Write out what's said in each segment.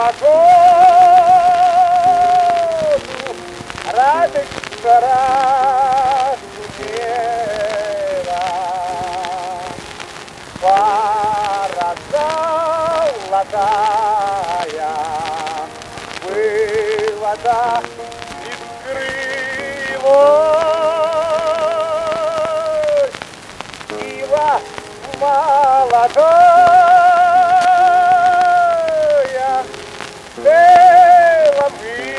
походу радость расцвела. Пара золотая вывода и скрылась. Ива молодая белым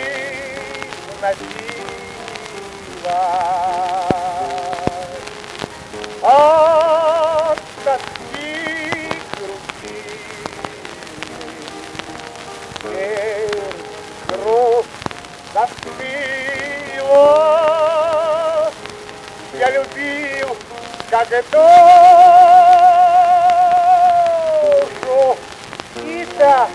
износилась. От тоски грусти груз застыла. Я любил, как и душу, и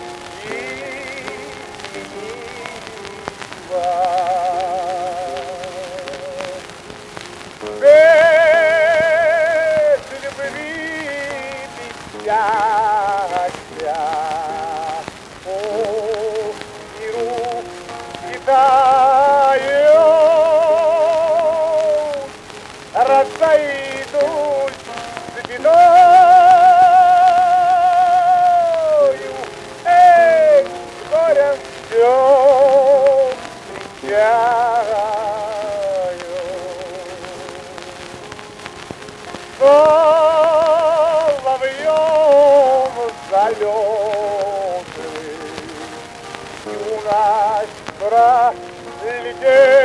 без любви без счастья по миру летают, разойдусь звездою, эй, горем все встречаю. Соловьем залетный юность пролетел.